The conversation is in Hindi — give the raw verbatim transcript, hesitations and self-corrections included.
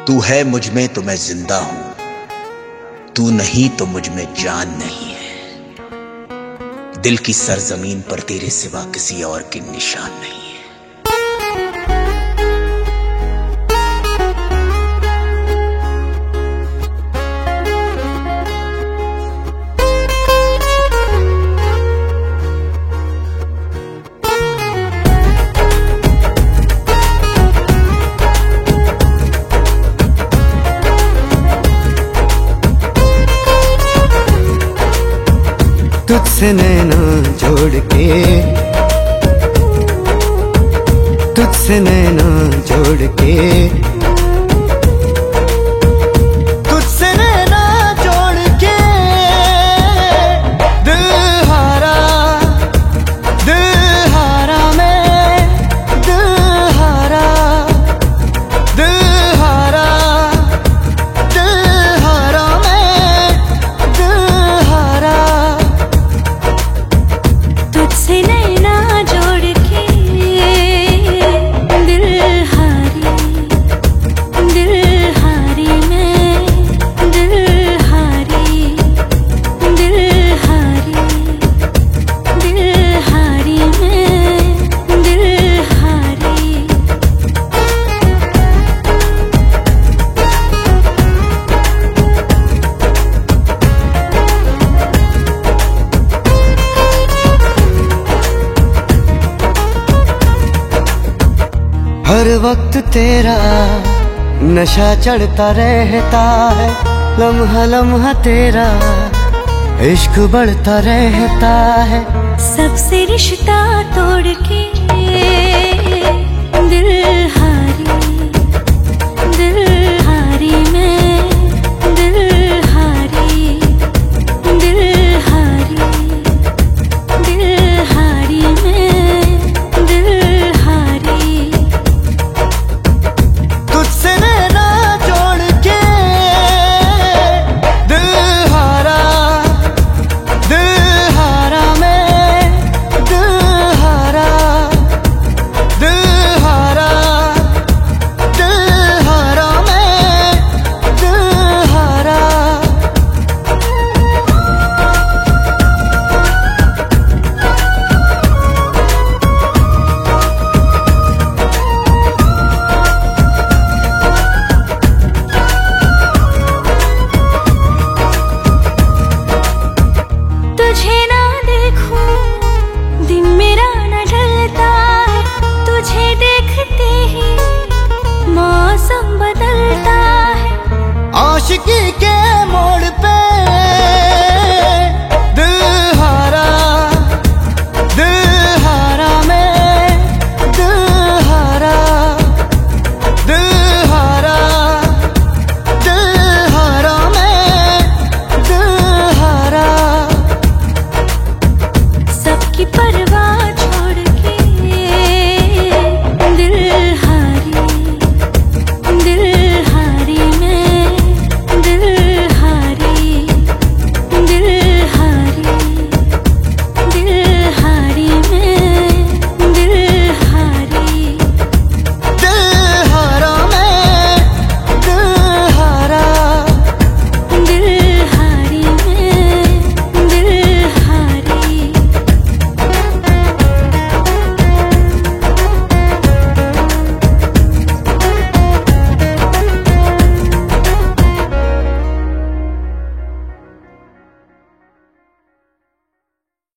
तू है मुझ में तो मैं जिंदा हूं, तू नहीं तो मुझ में जान नहीं है। दिल की सरजमीन पर तेरे सिवा किसी और की निशान नहीं है। तुझसे नैना जोड़ के, तुझसे नैना जोड़ के, तुझसे नैना जोड़ के दिल हारा, दिल हारा मैं, दिल हारा, दिल हारा, दिल हारा मैं, दिल हारा। तुझसे नैना जोड़ के दिल हारी, दिल हारी मैं, दिल हारी, दिल हारी, दिल हारी मैं, दिल हारी। हर वक्त तेरा नशा चढ़ता रहता है, लम्हा लम्हा तेरा इश्क बढ़ता रहता है। सबसे रिश्ता तोड़ के दिल